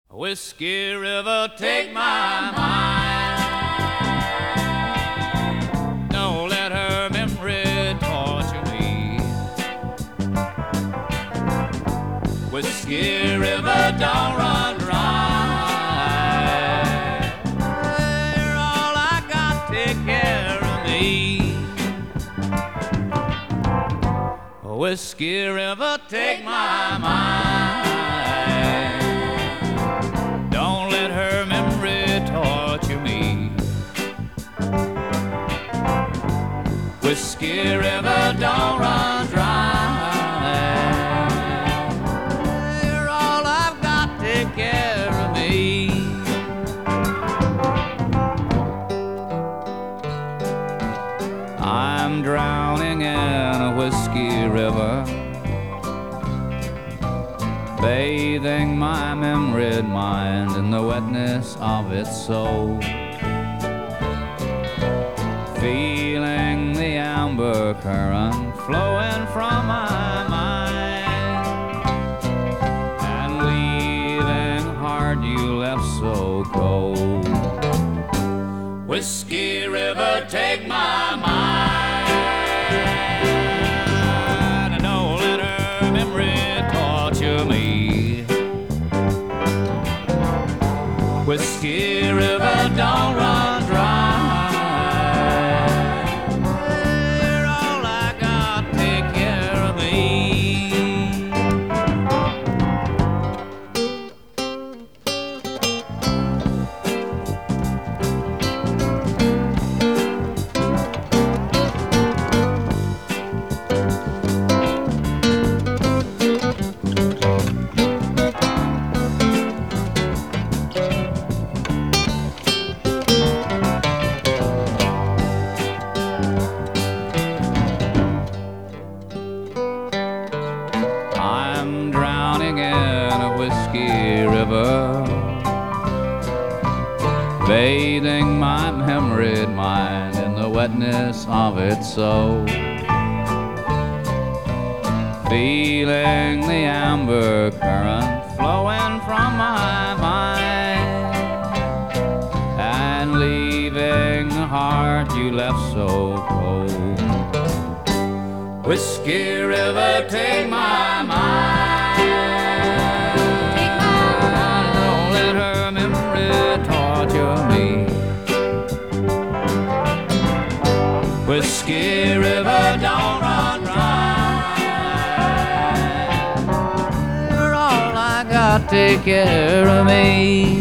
Whiskey River, take my mind. Don't let her memory torture me. Whiskey River, don't run dry. You're all I got, take care of me. Whiskey River, take my mind. Whiskey River, don't run dry. You're all I've got, take care of me. I'm drowning in a whiskey river, bathing my memoried mind in the wetness of its soul, feeling the amber current flowing from my mind, and leaving a heart you left so cold. Whiskey River, take my mind, and don't let her memory torture me. Whiskey River, don't run dry. I'm drowning in a whiskey river, bathing my memoried mind in the wetness of its soul, feeling the amber current flowing from my mind, and leaving a heart you left so cold. Whiskey River, take my mind. Take my mind. Don't let her memory torture me. Whiskey River, don't run dry. You're all I got, take care of me.